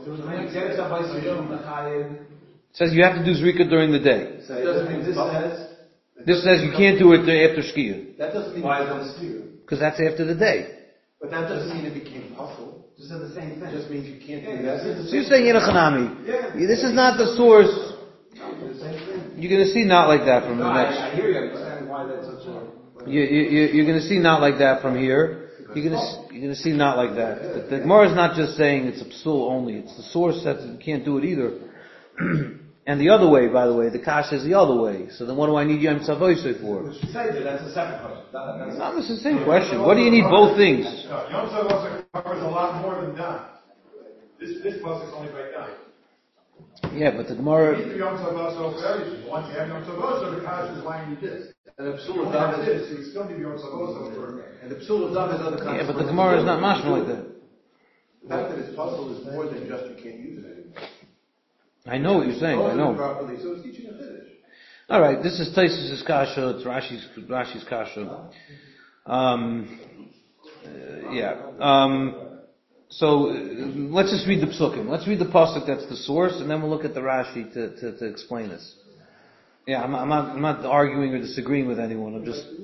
it says you have to do Zrika during the day. So it doesn't mean this says, this says you can't do it after Shkia. That doesn't mean why it's is it Shkia? Because that's after the day. But that doesn't mean it became possible. Just said the same thing. It just means you can't Yeah, do that. So you're saying Yenachanami. Yeah. This is not the source. The same thing. You're going to see not like that from No, the I, next. I hear you. I understand why that's such a... You, you, you're going to see not like that from here. You're going to you're going to see not like that. The, the Gemara is not just saying it's a psul only. It's the source that you can't do it either. And the other way, by the way, the kasha is the other way. So then what do I need Yom Tzavoisoi for? Which says it, that's a separate question. That, that's No, it's the same question. What do you need both things? Yom Tzavoisoi covers a lot more than dam. This, this bus is only by dam. Yeah, but the You Gemara... need Yom Tzavoisoi for everything. Once you have Yom Tzavoisoi, the cash is why you need this. And the You psul don't of dam have is, this, so you still need Yom Tzavoisoi for and the psul of dam is other Yeah, but the Gemara is not mashma like that. The fact that it's possible is more than just you can't use it anymore. I know what you're saying. I know. Properly, so it's teaching a finish. All right, this is Taisus' kasha. It's Rashi's Rashi's kasha. Um, uh, yeah. Um, so uh, let's just read the psukim. Let's read the pasuk that's the source, and then we'll look at the Rashi to to, to explain this. Yeah, I'm, I'm not I'm not arguing or disagreeing with anyone. I'm just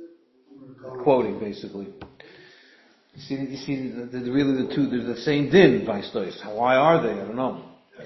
quoting basically. You see, you see, the, the, really the two they're the same din by stories. Why are they? I don't know.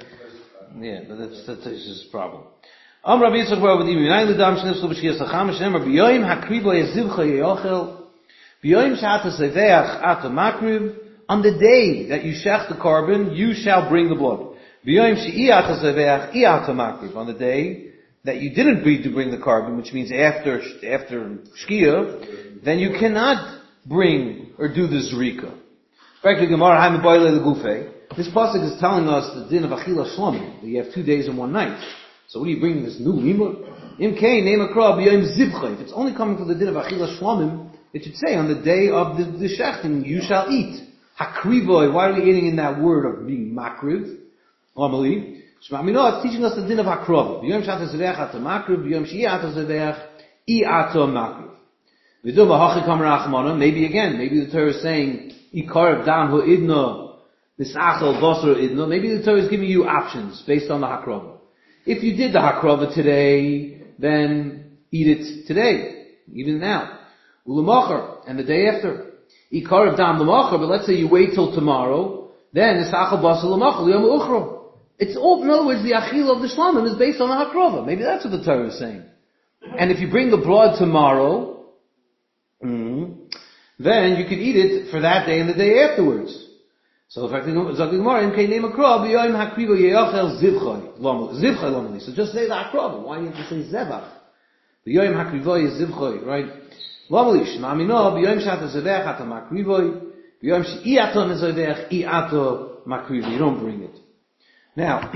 Yeah, but that's that's his problem. Am Rabbi Yitzchak bar Avudimi, Minayin l'dam shenifsal b'shkiyas acham, shenemar b'yoyim hakribo yezivcha yeyochel, b'yoyim she'ata zeveach ata makriv, on the day that you shech the carbon, you shall bring the blood. B'yoyim she'i ata zeveach i ata makriv, on the day that you didn't bring to bring the carbon, which means after after shkia, then you cannot bring or do the zrika. Frankly, Gemara haim boile legufei. This pasuk is telling us the din of achila shlomim, that you have two days and one night. So what are you bringing this new limud? Im kain name a krab b'yom zibcha. If it's only coming from the din of achila shlomim, it should say on the day of the, the shechting you shall eat. Hakrivoi. Why are we eating in that word of being makriv? Normally, Shema Mino, it's teaching us the din of hakrav. B'yom shata zevech ata makriv, b'yom she'i ata zevech i ata makriv. V'dum ha'hachi kam rachmana. Maybe again, maybe the Torah is saying ikar dam ha'idna. Misachel basar idna. Maybe the Torah is giving you options based on the hakrava. If you did the hakrava today, then eat it today, even now. Ulamachar, and the day after. Ikar of dam lamachar, but let's say you wait till tomorrow, then misachel basar lamachar liyom uchra. It's all, in other words, the achil of the shlamim is based on the hakrava. Maybe that's what the Torah is saying. And if you bring the blood tomorrow, mm, then you could eat it for that day and the day afterwards. So in fact, Zog the Gemara, in Kei Name Akrov, Yoim Hakrivo Yeochel Zivchoi. Zivchoi Lomali. So just say the Akrov. Why do you have to say Zevach? Yoim Hakrivo is Zivchoi, right? Lomali, Shmamino, Yoim Shata Zevech, Ata Makrivo, Yoim Shi Iato Nezevech, Iato Makrivo. You don't bring it. Now,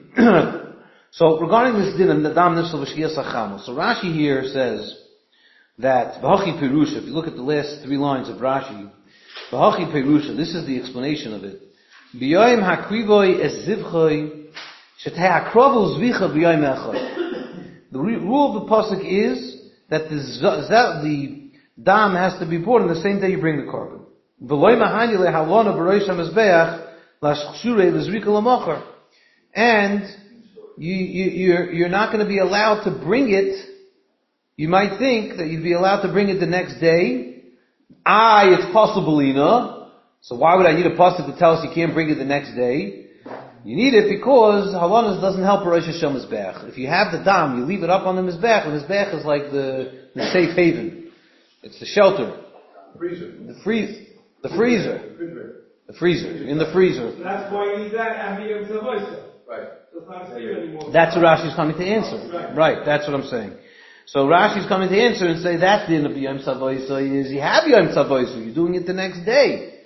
so regarding this din of Nadam Nifsal V'Shkias HaChamel, so Rashi here says that, V'hachi Perusha, if you look at the last three lines of Rashi, V'hachi Perusha, this is the explanation of it. B'yoyim hakrivoi es zivchoi, shetei hakrovu zvicha b'yoyim echad. The re- rule of the pasuk is that the, z- the dam has to be brought on the same day you bring the carbon. V'loy mahani lehalona b'roish hamizbeach, lashchshure l'zrika l'mocher. And you, you, you're, you're not going to be allowed to bring it. You might think that you'd be allowed to bring it the next day. Ah, it's possible, Ina. So why would I need a pasuk to tell us you can't bring it the next day? You need it because halanas doesn't help Rosh Hashanah mizbeach. If you have the dam, you leave it up on the mizbeach. The mizbeach is like the, the safe haven. It's the shelter. Freezer. The freeze. The freezer. The freezer. In the freezer. So that's why you need that Aviyam Savoisa. Right. So it's not clear anymore. That's what Rashi's coming to answer. Right. Right, that's what I'm saying. So Rashi's coming to answer and say that din of the Yom Savoisa is you have Yom Savoisa, you're doing it the next day.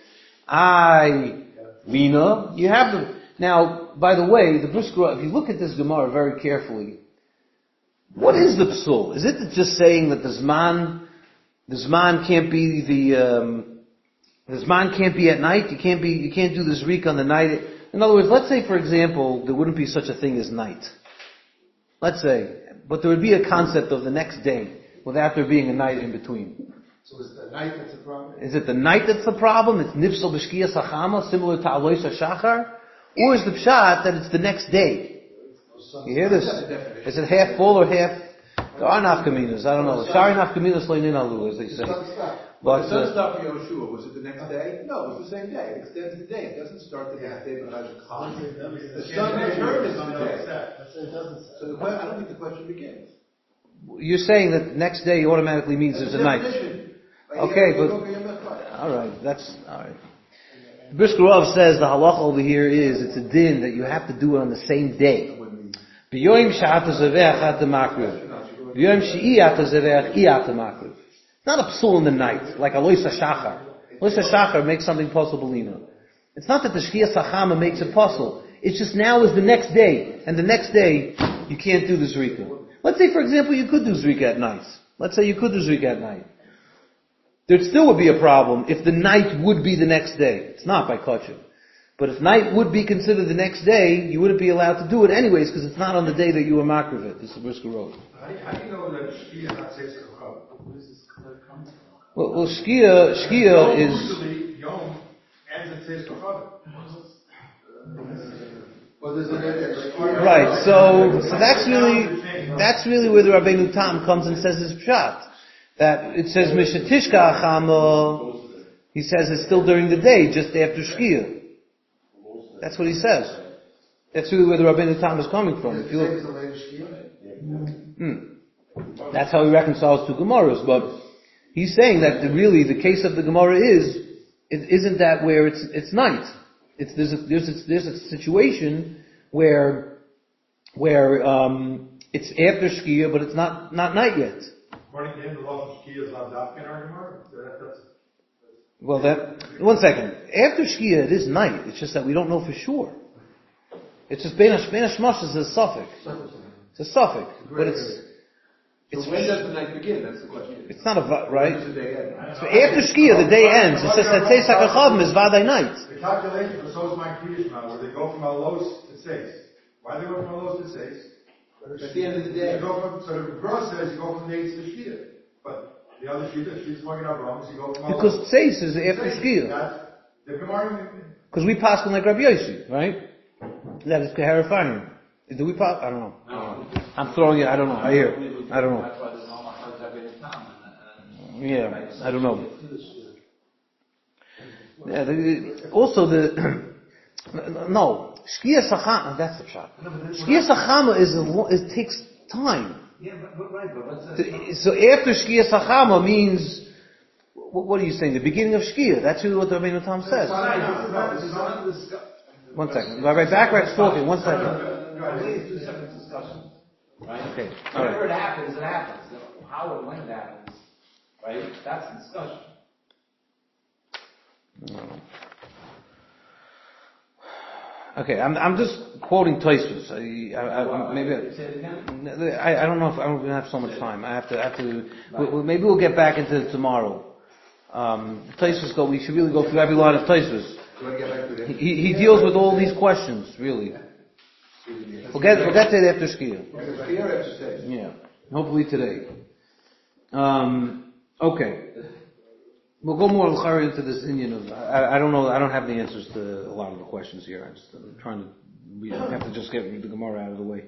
I, Lina, you have the, now, by the way, the Brisker, if you look at this Gemara very carefully, what is the psul? Is it just saying that the Zman, the Zman can't be the, um, the Zman can't be at night, you can't be, you can't do the Zrik on the night. In other words, let's say for example, there wouldn't be such a thing as night. Let's say, but there would be a concept of the next day without there being a night in between. So is the night that's the problem? Is it the night that's the problem? It's nifsal b'shkiyas hachama, similar to alois hashachar? Or is the pshat that it's the next day? You hear this? Is it half full or half? There are nafkaminas, I don't know. Shari nafkaminas leinin alu, as they say. But the uh, sun stopped for Yoshua. Was it the next day? No, it was the same day. It extends the day. It doesn't start the next day, but has a clock. The sun returns on the day. So the question, I don't think the question begins. You're saying that next day automatically means there's a night. Okay, but all right, that's all right. Briskerov says the halacha over here is it's a din that you have to do it on the same day. B'yoyim she'ata zevech at the makriv. B'yoyim she'iyata zevech iyata makriv. It's not a psul in the night like alois hashachar. Alois hashachar makes something possible. It's not that the shkiyas hachama makes it possible. It's just now is the next day, and the next day you can't do the zrika. Let's say, for example, you could do zrika at night. Let's say you could do zrika at night. There still would be a problem if the night would be the next day. It's not by kachim. But if night would be considered the next day, you wouldn't be allowed to do it anyways because it's not on the day that you were makriv it. This is Brisker Road. How do you, how do you know that Shkia is not says Kachab? Where does this come from? Well, well Shkia, Shkia is... Usually, Yom ends at says Kachab. Well, there's a Right, so, so that's really, that's really where the Rabbeinu Tam comes and says his pshat. That it says Mishatishka Achama, he says it's still during the day, just after Shkia. That's what he says. That's really where the Rabbeinu Tam is coming from. If you look, hmm. That's how he reconciles two Gemaras, but he's saying that the, really the case of the Gemara is, it isn't that where it's, it's night. It's, there's a, there's a, there's a situation where, where, um, it's after Shkia, but it's not, not night yet. According to him, the law of Shkia is not adopted in our Gemara. Well, that, one second. After Shkia, it is night. It's just that we don't know for sure. It's just, Ben Hashmash is a suffix. It's a suffix. But it's, it's, so when does the night begin? That's the question. It's not a, right? When does the day end? So after Shkia, the day ends. It says that Tzeis HaKachavim is Vaday night. The calculation for so is my Kiddush now, where they go from Alos to Seis. Why they go from Alos to Seis? At the end of the day. You go from, so the Gemara says you go from Nates to Shkia. But the other Shkia, she's pointing out wrong, so you go from Alos. Because Tzeis is after Shkia. That's the Gemara. Because we pass on like Rabbi Yossi, right? That is Kahara. Do we pass? I don't know. No. I'm throwing it, I don't know. I hear. I don't know. Yeah, I don't know. Yeah, the, also the, no, Shkia Sachama, that's the shot. Shkia Sachama is, a, it takes time. Yeah, but, but right, but what's that? So after Shkia Sachama means, what, what are you saying? The beginning of Shkia. That's really what the Rabbeinu Tam says. One second. Rabbi Backrack's talking. One second. Two separate discussions. Right? Okay. Whenever it happens, it happens. How and when it happens, right? That's the discussion. No. Okay, I'm I'm just quoting Tosfos. I, I, I, maybe I, I don't know if I don't have so much time. I have to I have to. We, maybe we'll get back into it tomorrow. Um, Tosfos go. We should really go through every line of Tosfos. He he deals with all these questions really. We'll get we'll get to it after Shkia. Yeah, hopefully today. Um, okay. We'll go more into this Indian of, I, I don't know, I don't have the answers to a lot of the questions here. I'm, just, I'm trying to, we have to just get the Gemara out of the way.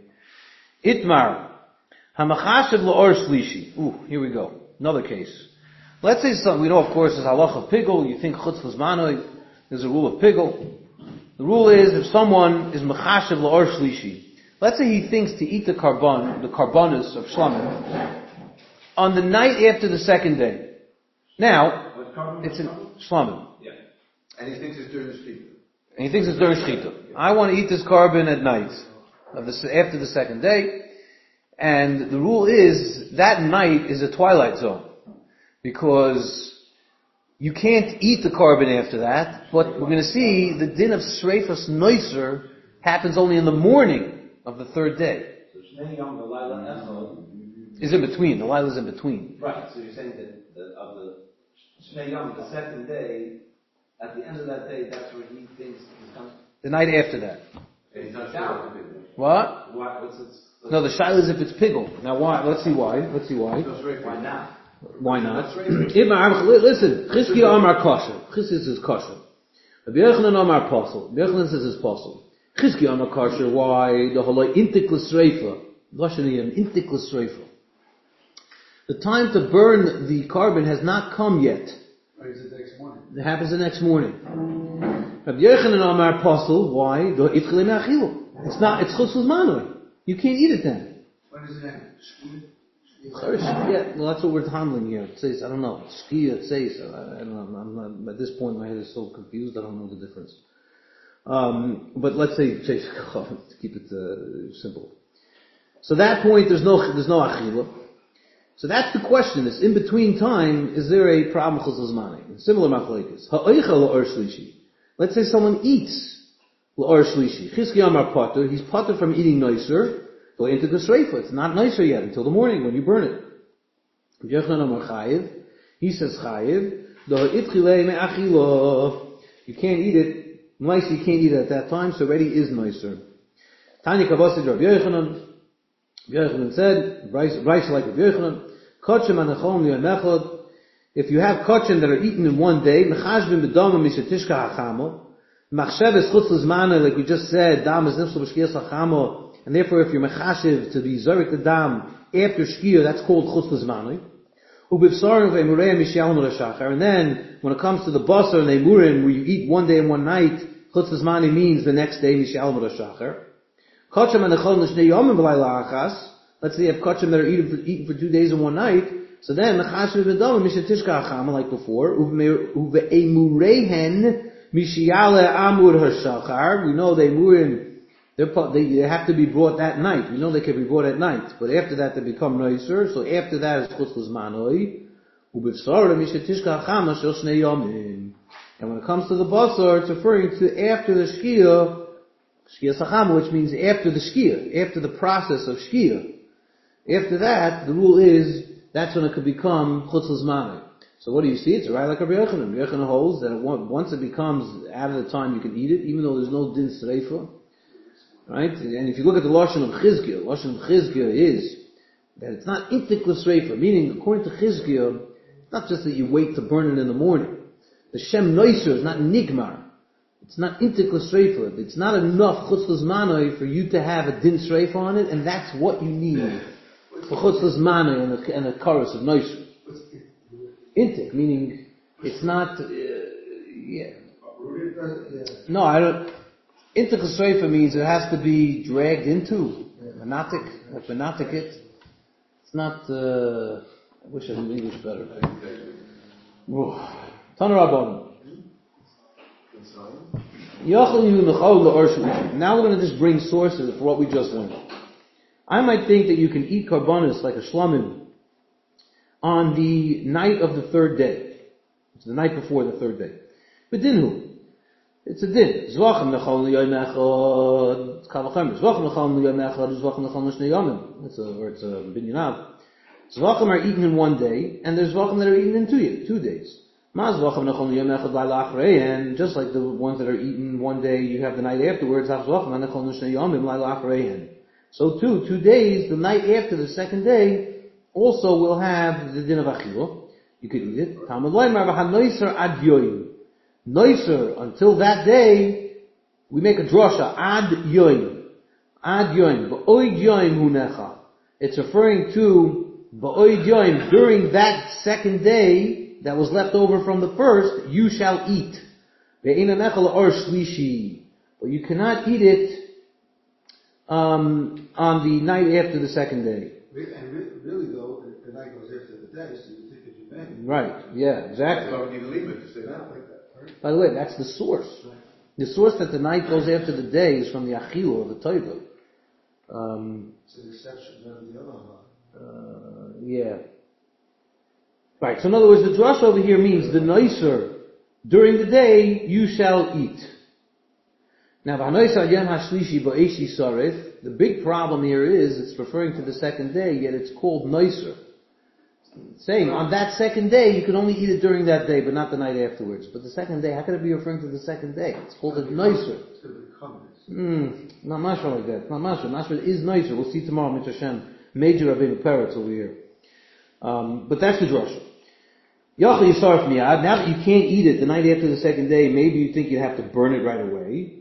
Itmar. Hamachashiv la'or shlishi. Ooh, here we go. Another case. Let's say something, we know of course is halach of pigul, you think chutz l'zmanoi, there's a rule of pigul. The rule is if someone is machashiv la'or shlishi, let's say he thinks to eat the carbon, the carbonus of shlamim, on the night after the second day. Now, it's in shlamim. Yeah. And he thinks it's during the shechita. And he thinks it's during shechita. I want to eat this carbon at night, of the, after the second day. And the rule is, that night is a twilight zone. Because you can't eat the carbon after that, but we're going to see the din of Sreifas Noiser happens only in the morning of the third day. So Shnei Yom V'Layla Echad is in between. The Laila's in between. Right, so you're saying that the, of the Shnei Yom, the second day, at the end of that day, that's where he thinks he's coming? The night after that. And he's not Down. sure. What? Why, what's it? No, the shaila is if it's pigul. Now why? Let's see why. Let's see why. Why not? Why not? Listen, Chizkiya Amar kosher. Chizkiya is kosher. Rabbi Yochanan Amar posel. Rabbi Yochanan says it's posel. Chizkiya Amar kosher. Why? The holoi intik l'sreifa. Lashoniyim intik l'sreifa. The time to burn the carbon has not come yet. Or is it the next morning? It happens the next morning. Rabbi Yochanan Amar posel. Why? The itchilei me'achilu. It's not. It's chutz l'zmanoi. You can't eat it then. When is it end? Yeah, well, that's what we're handling here. It says, I don't know, Shkia, it says, I, I don't know, I'm not, at this point my head is so confused, I don't know the difference. Um, but let's say, to keep it uh, simple. So that point, there's no, there's no achila. So that's the question, this in-between time, is there a problem with chutz l'zmanoi? Similar machlekes. Ha'oicha la'or shlishi. Let's say someone eats la'or shlishi. Chizkiya Amar pater, he's pater from eating noiser, go into the sreifa. It's not nicer yet until the morning when you burn it. Yochanan Amar Chayiv. He says Chayiv. You can't eat it. Nice, you can't eat it at that time, so already is nicer. Tanya Kavasid Rabbi Yochanan. Yochanan said, Rice like Rabbi Yochanan, Kachem anachom liyamechod. If you have kachem that are eaten in one day, mechashbim b'dama mishatishka hachamo. Machshev is chutz l'zmanoi, like we just said, dam is nifsel b'shkiyas hachamo. And therefore, if you're mechashiv to be zorik the dam after shkia, that's called chutz l'zmanoi. And then, when it comes to the basar and emurim, where you eat one day and one night, chutz l'zmanoi means the next day mishal l'shachar. Kachem and echol l'shnei yomim b'layla achas. Let's say you have kachem that are eaten for, eaten for two days and one night. So then, mechashiv b'dam mishatishka hachama, like before. Uve'emurehen mishiyale amur hashachar. We know the emurim. They, they have to be brought that night. We know they can be brought at night, but after that they become noiser. So after that is chutz l'zmanoi. And when it comes to the basar, it's referring to after the shkia, shkia sachama, which means after the shkia, after the process of shkia. After that, the rule is that's when it could become chutz l'zmanoi. So what do you see? It's right like Rabbi Yochanan. Rabbi Yochanan holds that once it becomes out of the time you can eat it, even though there's no din sreifa. Right? And if you look at the Lashon of Chizkiya, Lashon of Chizkiya is that it's not intik l'sreifa, meaning according to Chizkiya, it's not just that you wait to burn it in the morning. The Shem Noiser is not nigmar. It's not intik l'sreifa. It's not enough chutz l'zmanoi for you to have a din sreifa on it, and that's what you need for chutz l'zmanoi and a, and a chorus of Noiser. Intik, meaning it's not, uh, yeah. No, I don't, Intik l'sreifa means it has to be dragged into. Fanatic, like fanatic it. It's not, uh, I wish I knew English better. Tana Rabbanan. Now we're going to just bring sources for what we just learned. I might think that you can eat karbanis like a shlamim on the night of the third day. It's the night before the third day. But dinhu. It's a din. Zvachim nechol l'yoyim echad. It's kavachem. Zvachim nechol l'yoyim echad. Zvachim nechol l'shnei yomim. It's a, or it's a binyanav. Zvachim are eaten in one day, and there's zvachim that are eaten in two, two days. Ma zvachim nechol l'yoyim echad l'ayla achreihen. Just like the ones that are eaten one day, you have the night afterwards. Zvachim nechol l'shnei yomim l'ayla achreihen. So too, two days, the night after the second day, also will have the din of achila. You could eat it. Talmud loymar v'hanoiser ad yoyim. Noiser, until that day, we make a drasha, ad yoyim. Ad yoyim. Ba'oid yoyim hunecha. It's referring to ba'oid yoyim, during that second day that was left over from the first, you shall eat. Ve'ina nechal or shlishi. But you cannot eat it um, on the night after the second day. And really though, the night goes after the day, so you think it's your name. Right, yeah, exactly. So you leave it to say that like that. By the way, that's the source. The source that the night goes after the day is from the Achil or the Toiva. Um, it's an exception, not the other one. Uh, yeah. Right, so in other words, the drush over here means the nicer, during the day, you shall eat. Now, the big problem here is, it's referring to the second day, yet it's called nicer. Saying, on that second day, you can only eat it during that day, but not the night afterwards. But the second day, how could it be referring to the second day? It's called a nicer. Hmm, not mashma like that. Not mashma. Mashma is nicer. We'll see tomorrow, Mitzvah Hashem. Major Rabbeinu Peretz over here. Um, but that's the drasha. Yachli Yisarf Miyad. Now that you can't eat it the night after the second day, maybe you think you'd have to burn it right away.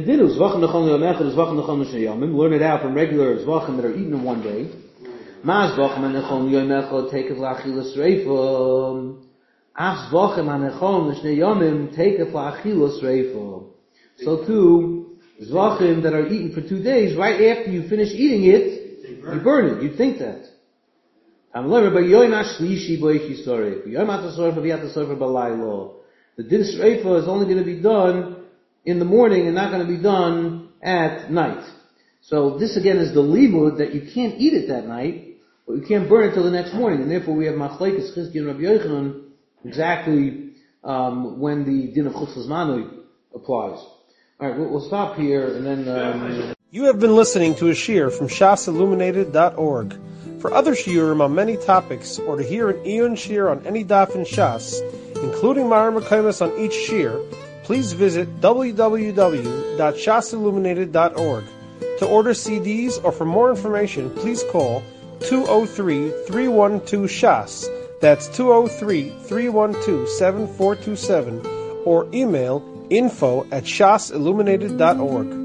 Learn it out from regular zvachim that are eaten in one day. Mas v'achim anechon yoymechod takef la'achilas reifom. Ach v'achim anechon l'shnei yomim takef la'achilas reifom. So too, zvachim that are eaten for two days, right after you finish eating it, you burn it. You think that. I'm learning about yoym ashlishi boichi soref. Yoym atasoref v'yatasoref b'laylo. The din shreifa is only going to be done in the morning and not going to be done at night. So this again is the limud that you can't eat it that night, but you can't burn it till the next morning, and therefore we have machlekes Chizki and Rabbi Yochanan exactly um, when the din of chutz l'zmanu applies. All right, we'll, we'll stop here, and then. Um, you have been listening to a shiur from shas illuminated dot org. For other shiurim on many topics, or to hear an iyun shiur on any daf in Shas, including Mara Mekaymas on each shiur, please visit w w w dot shas illuminated dot org. To order C Ds or for more information, please call two oh three, three one two, S H A S. That's two oh three, three one two, seven four two seven. Or email info at shas illuminated dot org.